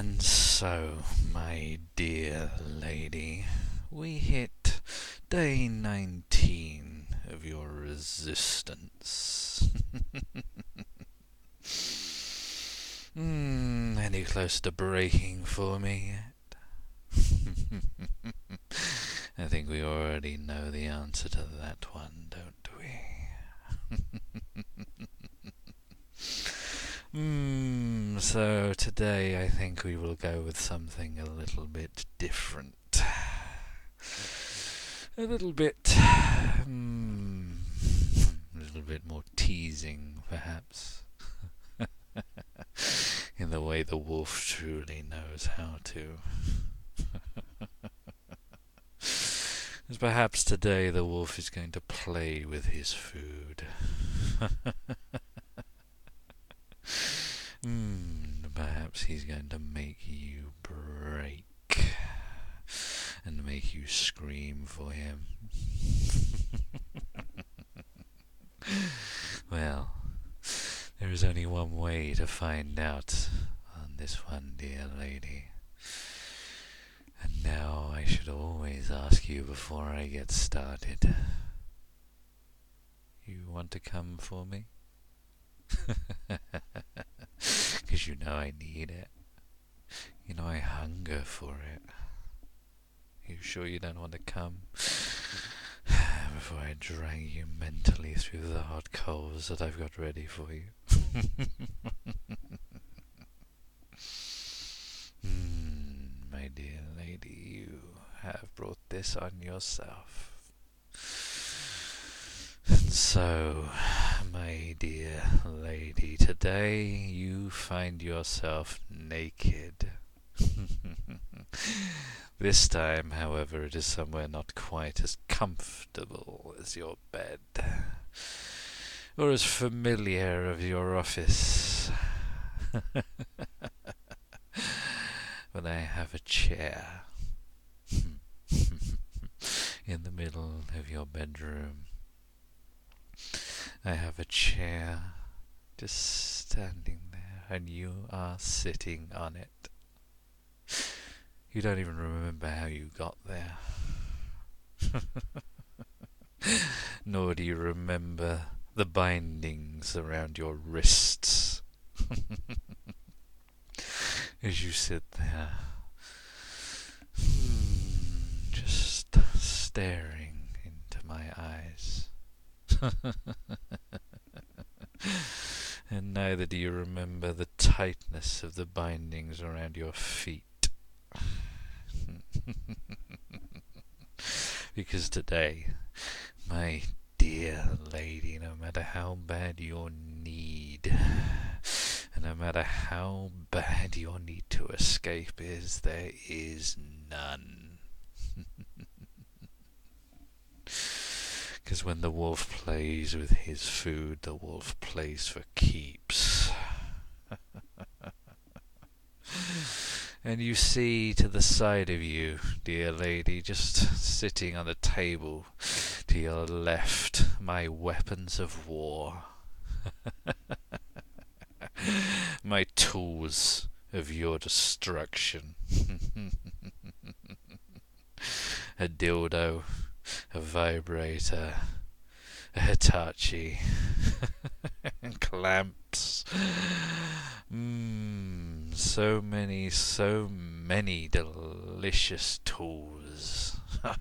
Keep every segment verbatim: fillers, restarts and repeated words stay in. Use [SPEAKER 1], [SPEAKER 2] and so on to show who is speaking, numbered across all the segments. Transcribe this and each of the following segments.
[SPEAKER 1] And so, my dear lady, we hit day nineteen of your resistance. Hmm, any close to breaking for me yet? I think we already know the answer to that one, don't we? Hmm, so today I think we will go with something a little bit different. A little bit, hmm, a little bit more teasing, perhaps. In the way the wolf truly knows how to. As perhaps today the wolf is going to play with his food. Hmm, perhaps he's going to make you break and make you scream for him. Well, there is only one way to find out on this one, dear lady. And now I should always ask you before I get started. You want to come for me? 'Cause you know I need it. You know I hunger for it. You sure you don't want to come? Before I drag you mentally through the hot coals that I've got ready for you. mm, my dear lady, you have brought this on yourself. And so, my dear lady, today you find yourself naked. This time, however, it is somewhere not quite as comfortable as your bed, or as familiar as your office. But I have a chair in the middle of your bedroom. I have a chair just standing there, and you are sitting on it. You don't even remember how you got there. Nor do you remember the bindings around your wrists. As you sit there, hmm, just staring into my eyes. And neither do you remember the tightness of the bindings around your feet. Because today, my dear lady, no matter how bad your need, and no matter how bad your need to escape is, there is none. Because when the wolf plays with his food, the wolf plays for keeps. And you see to the side of you, dear lady, just sitting on the table to your left, my weapons of war. My tools of your destruction. A dildo, a vibrator, a Hitachi, and clamps. Mmm, so many, so many delicious tools.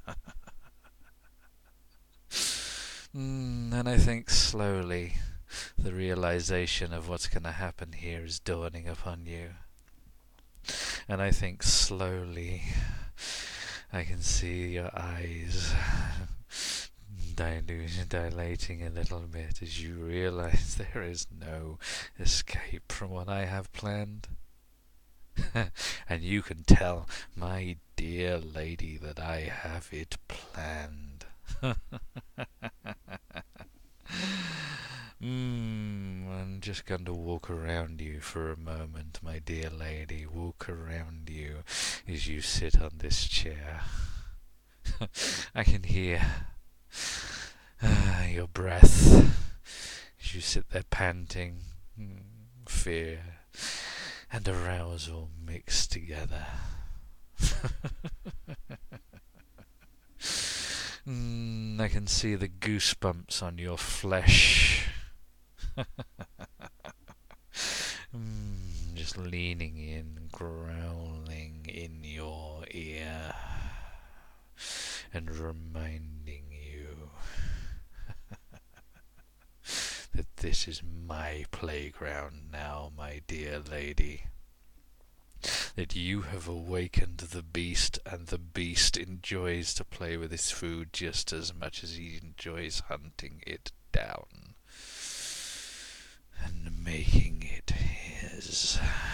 [SPEAKER 1] mm, and I think slowly the realization of what's going to happen here is dawning upon you. And I think slowly I can see your eyes diluting, dilating a little bit as you realize there is no escape from what I have planned. And you can tell, my dear lady, that I have it planned. Mmm, I'm just going to walk around you for a moment, my dear lady. Walk around you as you sit on this chair. I can hear uh, your breath as you sit there panting, fear and arousal mixed together. mm, I can see the goosebumps on your flesh. mm, just leaning in, growling in your ear, and reminding you that this is my playground now, my dear lady. That you have awakened the beast, and the beast enjoys to play with his food just as much as he enjoys hunting it down and making it his.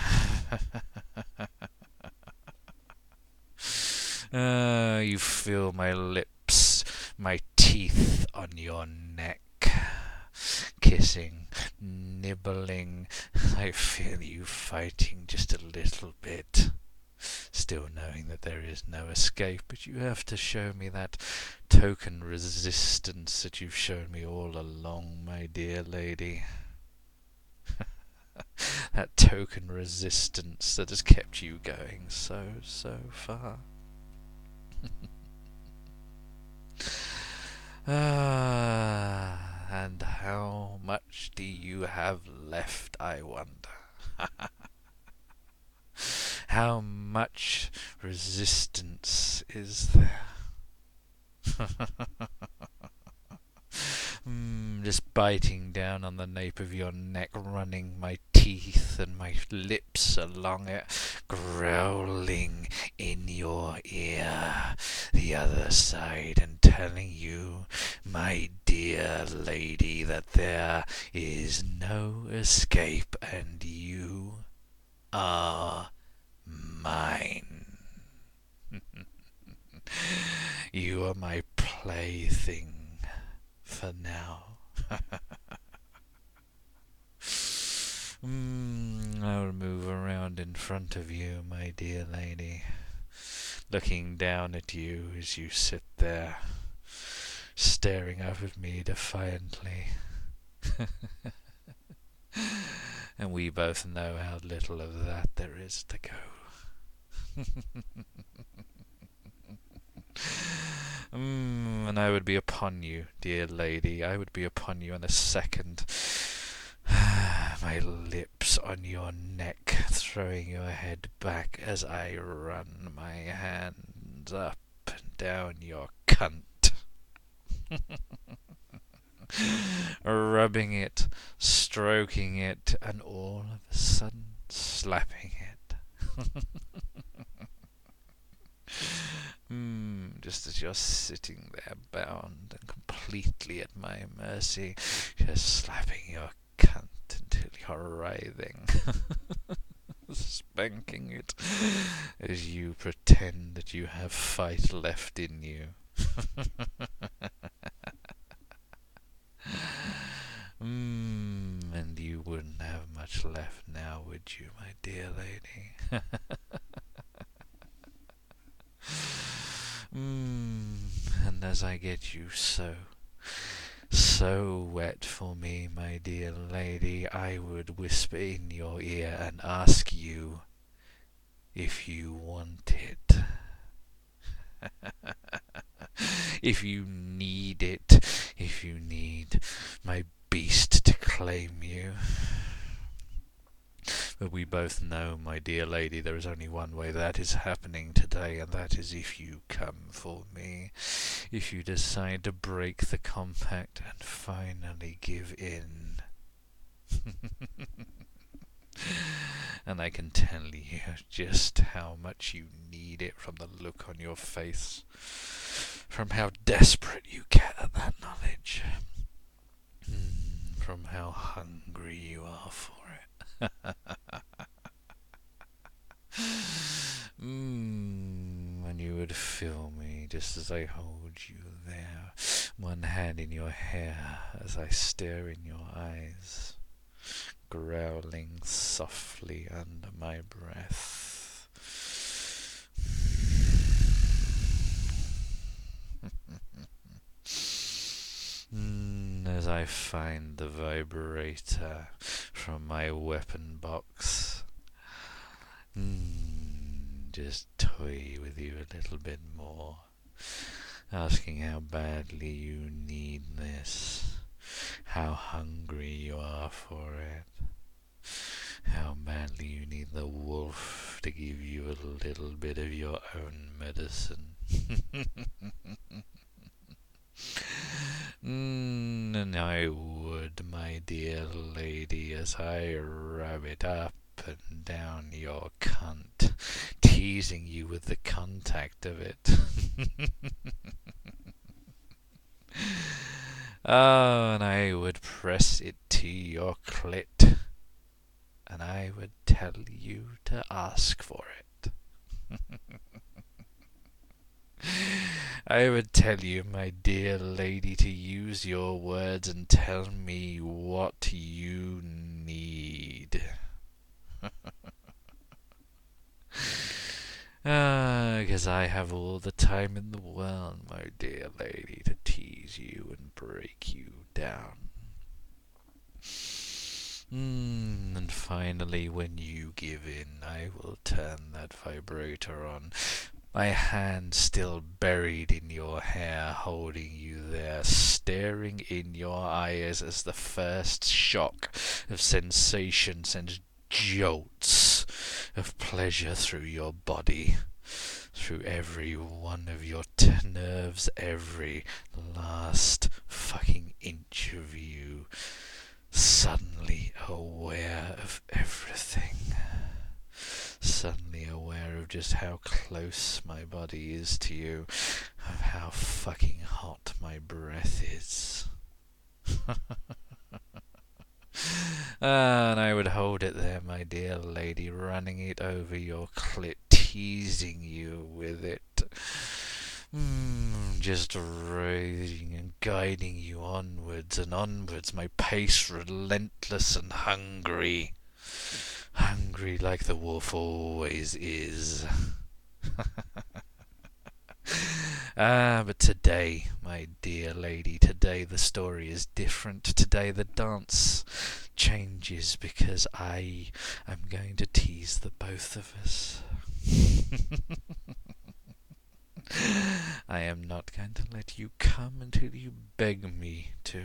[SPEAKER 1] Ah, you feel my lips, my teeth on your neck, kissing, nibbling. I feel you fighting just a little bit, still knowing that there is no escape, but you have to show me that token resistance that you've shown me all along, my dear lady. That token resistance that has kept you going so, so far. Ah, and how much do you have left, I wonder? How much resistance is there? mm, just biting down on the nape of your neck, running my teeth and my lips along it, growling in your ear the other side, and telling you, my dear lady, that there is no escape, and you are mine. You are my plaything for now. mm, I'll move around in front of you, my dear lady, looking down at you as you sit there, staring up at me defiantly. And we both know how little of that there is to go. mm, and I would be upon you, dear lady, I would be upon you in a second. My lips on your neck, throwing your head back as I run my hands up and down your cunt. Rubbing it, stroking it, and all of a sudden slapping it. mm, just as you're sitting there bound and completely at my mercy, just slapping your cunt until you're writhing. Spanking it as you pretend that you have fight left in you. mm, and you wouldn't have much left now, would you, my dear lady? mm, and as I get you so, so wet for me, my dear lady, I would whisper in your ear and ask you if you want it. If you need it, if you need my beast to claim you. But we both know, my dear lady, there is only one way that is happening today, and that is if you come for me. If you decide to break the compact and finally give in. And I can tell you just how much you need it from the look on your face, from how desperate you get at that knowledge, mm, from how hungry you are for it. mm, and you would feel me just as I hold you there, one hand in your hair as I stare in your eyes, growling softly under my breath. mm, as I find the vibrator from my weapon box just toy with you a little bit more, asking how badly you need this, how hungry you are for it, how badly you need the wolf to give you a little bit of your own medicine. Mm, and I would, my dear lady, as I rub it up and down your cunt, teasing you with the contact of it. Oh, and I would press it to your clit, and I would tell you to ask for it. I would tell you, my dear lady, to use your words and tell me what you need. Ah, because I have all the time in the world, my dear lady, to tease you and break you down. Mm, and finally, when you give in, I will turn that vibrator on, my hand still buried in your hair, holding you there, staring in your eyes as the first shock of sensation sends jolts of pleasure through your body, through every one of your t- nerves, every last fucking inch of you, suddenly aware of everything. Suddenly aware of just how close my body is to you, of how fucking hot my breath is. And I would hold it there, my dear lady, running it over your clit, teasing you with it. Mm, just raising and guiding you onwards and onwards, my pace relentless and hungry. Hungry like the wolf always is. Ah, but today, my dear lady, today the story is different. Today the dance changes because I am going to tease the both of us. I am not going to let you come until you beg me to.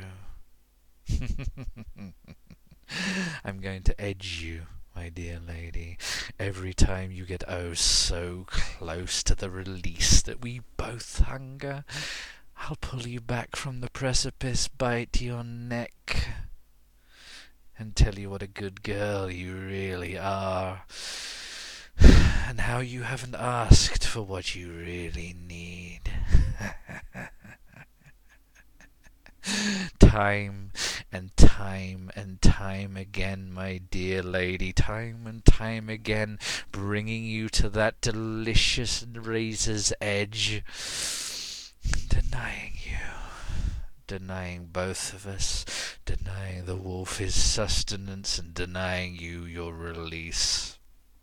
[SPEAKER 1] I'm going to edge you, my dear lady, every time you get oh so close to the release that we both hunger. I'll pull you back from the precipice, bite your neck, and tell you what a good girl you really are, and how you haven't asked for what you really need. Time and time and time again, my dear lady, time and time again, bringing you to that delicious razor's edge, denying you, denying both of us, denying the wolf his sustenance, and denying you your release.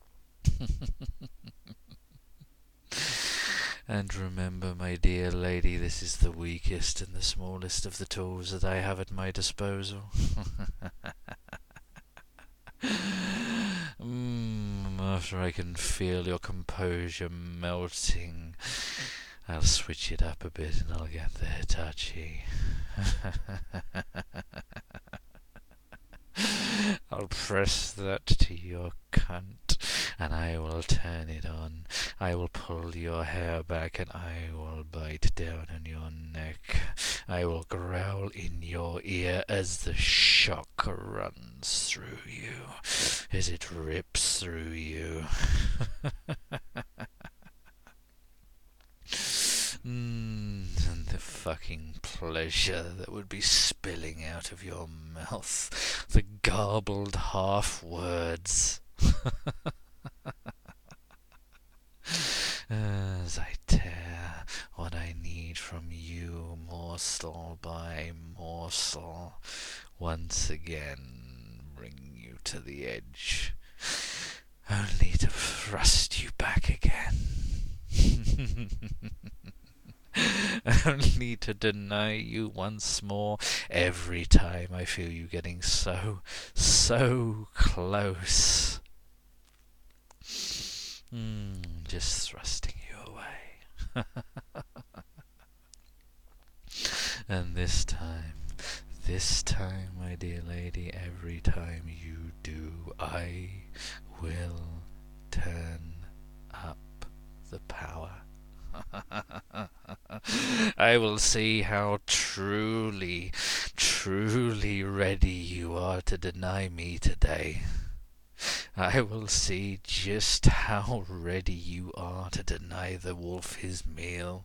[SPEAKER 1] And remember, my dear lady, this is the weakest and the smallest of the tools that I have at my disposal. mm, after I can feel your composure melting, I'll switch it up a bit and I'll get there touchy. I'll press that to your cunt, and I will turn it on. I will pull your hair back, and I will bite down on your neck. I will growl in your ear as the shock runs through you, as it rips through you. Mm, and the fucking pleasure that would be spilling out of your mouth, the garbled half words. As I tear what I need from you, morsel by morsel, once again bring you to the edge, only to thrust you back again. Only to deny you once more every time I feel you getting so, so close. Mm, just thrusting you away. And this time, this time, my dear lady, every time you do, I will turn up the power. I will see how truly, truly ready you are to deny me today. I will see just how ready you are to deny the wolf his meal.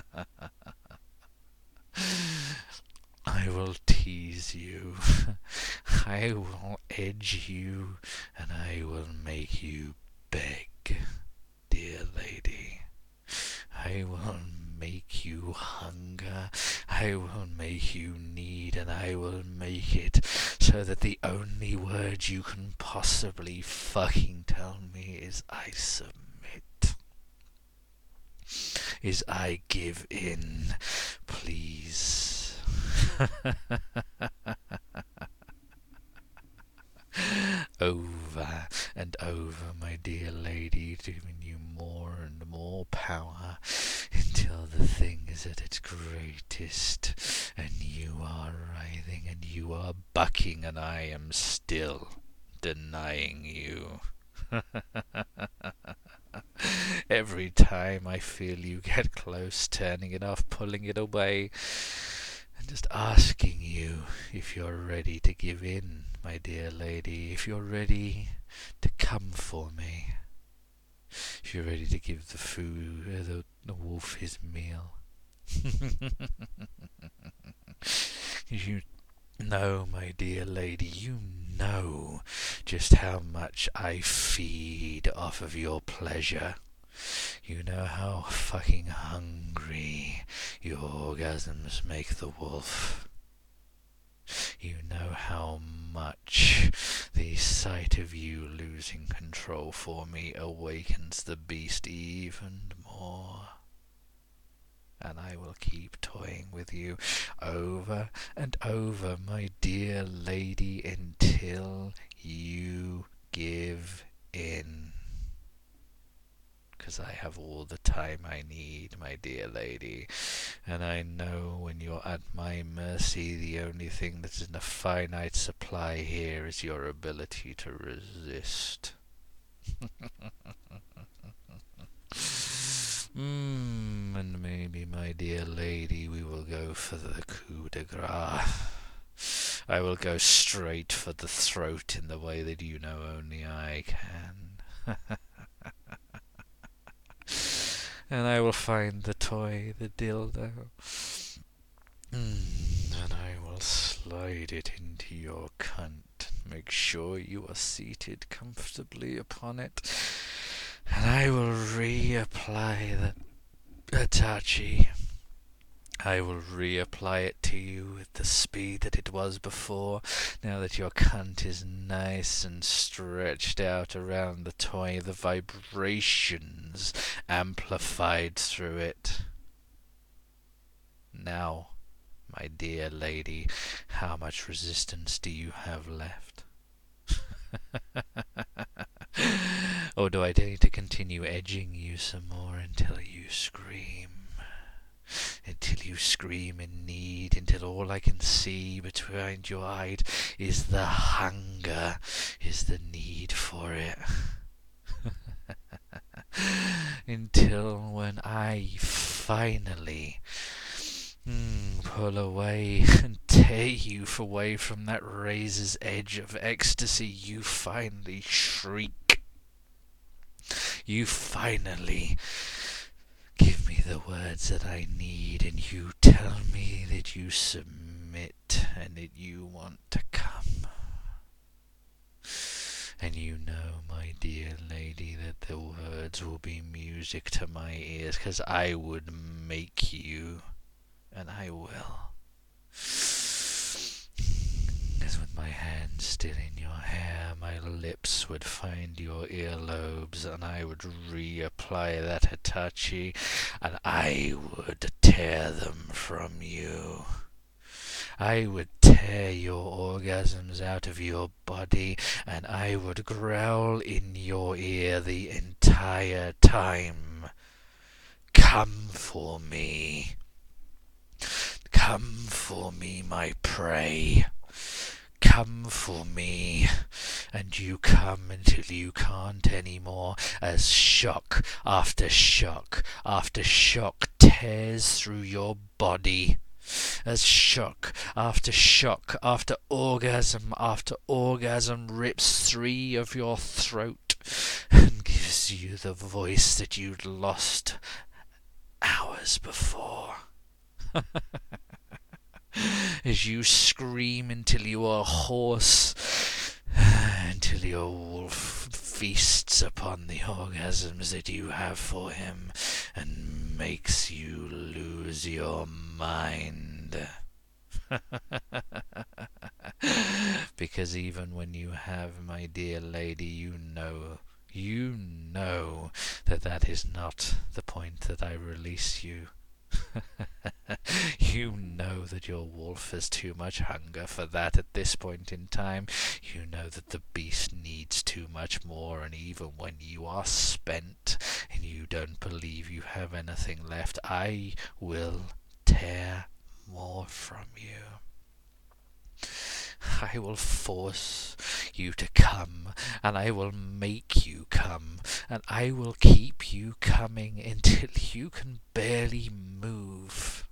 [SPEAKER 1] I will tease you, I will edge you, and I will make you beg, dear lady. I will make you hunger, I will make you need, and I will make it so that the only word you can possibly fucking tell me is I submit. Is I give in, please. Over and over, my dear lady, giving you more and more power until the thing is at its greatest, and you are writhing and you are bucking, and I am still denying you. Every time I feel you get close, turning it off, pulling it away, and just asking you if you're ready to give in, my dear lady, if you're ready to come for me, if you're ready to give the food, uh, the, the wolf his meal. You know, my dear lady, you know just how much I feed off of your pleasure. You know how fucking hungry your orgasms make the wolf. You know how much the sight of you losing control for me awakens the beast even more. And I will keep toying with you over and over, my dear lady, until you give in. 'Cause I have all the time I need, my dear lady, and I know when you're at my mercy, the only thing that's in a finite supply here is your ability to resist. Mmm, and maybe, my dear lady, we will go for the coup de grace. I will go straight for the throat in the way that you know only I can. And I will find the toy, the dildo, mm, and I will slide it into your cunt. Make sure you are seated comfortably upon it, and I will reapply the Hitachi. I will reapply it to you with the speed that it was before, now that your cunt is nice and stretched out around the toy, the vibrations amplified through it. Now, my dear lady, how much resistance do you have left? Or do I need to continue edging you some more until you scream? Until you scream in need, until all I can see behind your eyes is the hunger, is the need for it. Until when I finally mm, pull away and tear you away from that razor's edge of ecstasy, you finally shriek. You finally give me the words that I need, and you tell me that you submit and that you want to come. And you know, my dear lady, that the words will be music to my ears, 'cause I would make you, and I will. As with my hand still in your hair, my lips would find your earlobes, and I would reapply that Hitachi, and I would tear them from you. I would tear your orgasms out of your body, and I would growl in your ear the entire time. Come for me. Come for me, my prey. Come for me. And you come until you can't anymore, as shock after shock after shock tears through your body, as shock after shock after orgasm after orgasm rips free of your throat and gives you the voice that you'd lost hours before. As you scream until you are hoarse, until your wolf feasts upon the orgasms that you have for him and makes you lose your mind. Because even when you have, my dear lady, you know, you know that that is not the point that I release you. You know that your wolf has too much hunger for that at this point in time. You know that the beast needs too much more, and even when you are spent and you don't believe you have anything left, I will tear more from you. I will force you to come, and I will make you come, and I will keep you coming until you can barely move.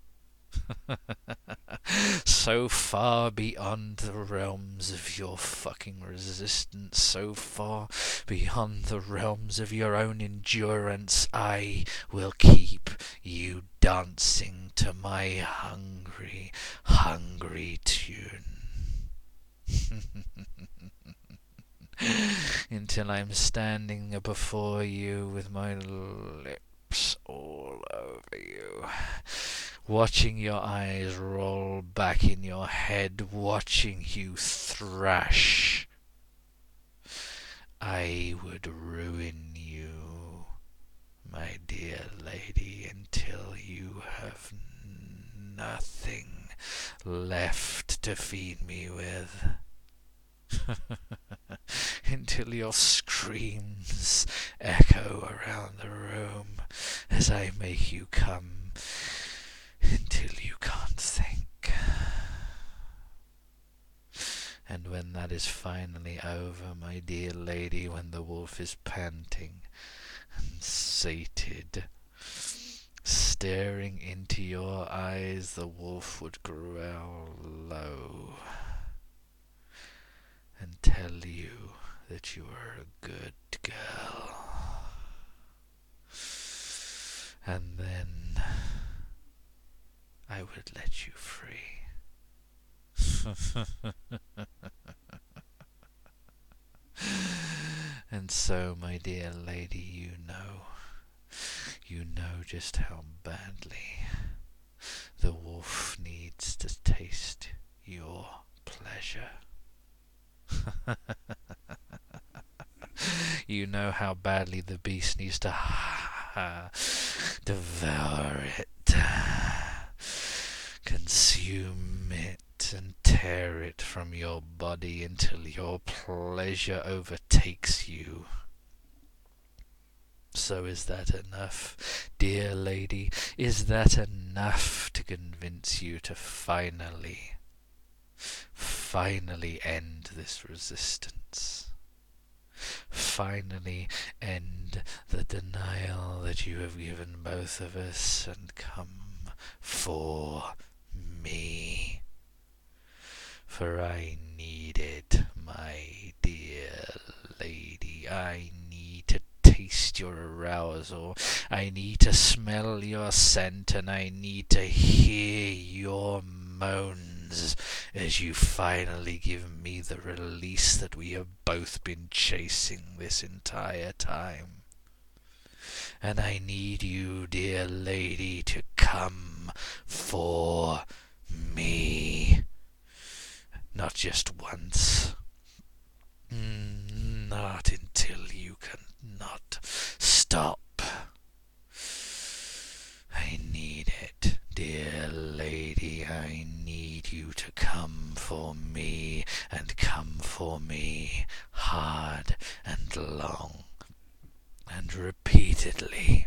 [SPEAKER 1] So far beyond the realms of your fucking resistance, so far beyond the realms of your own endurance, I will keep you dancing to my hungry, hungry tune. Until I'm standing before you with my lips all over you, watching your eyes roll back in your head, watching you thrash. I would ruin you, my dear lady, until you have nothing left to feed me with. Until your screams echo around the room as I make you come, until you can't think. And when that is finally over, my dear lady, when the wolf is panting and sated, staring into your eyes, the wolf would growl low and tell you that you are a good girl. And then I would let you free. And so, my dear lady, you know, you know just how badly the wolf needs to taste your pleasure. You know how badly the beast needs to devour it, consume it, and tear it from your body until your pleasure overtakes you. So is that enough, dear lady? Is that enough to convince you to finally, finally end this resistance? Finally end the denial that you have given both of us and come for me? For I need it, my dear lady. I need to taste your arousal. I need to smell your scent, and I need to hear your moans as you finally give me the release that we have both been chasing this entire time. And I need you, dear lady, to come for me. Not just once. Not until you cannot stop. I need it, dear lady. I need you to repeatedly.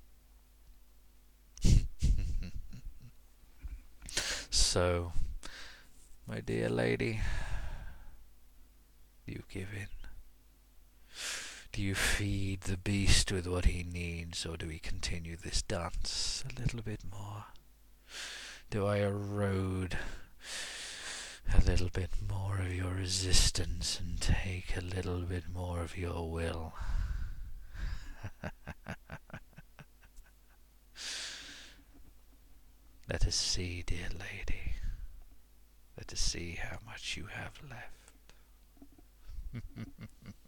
[SPEAKER 1] So, my dear lady, do you give in? Do you feed the beast with what he needs, or do we continue this dance a little bit more? Do I erode a little bit more of your resistance and take a little bit more of your will? Let us see, dear lady. Let us see how much you have left.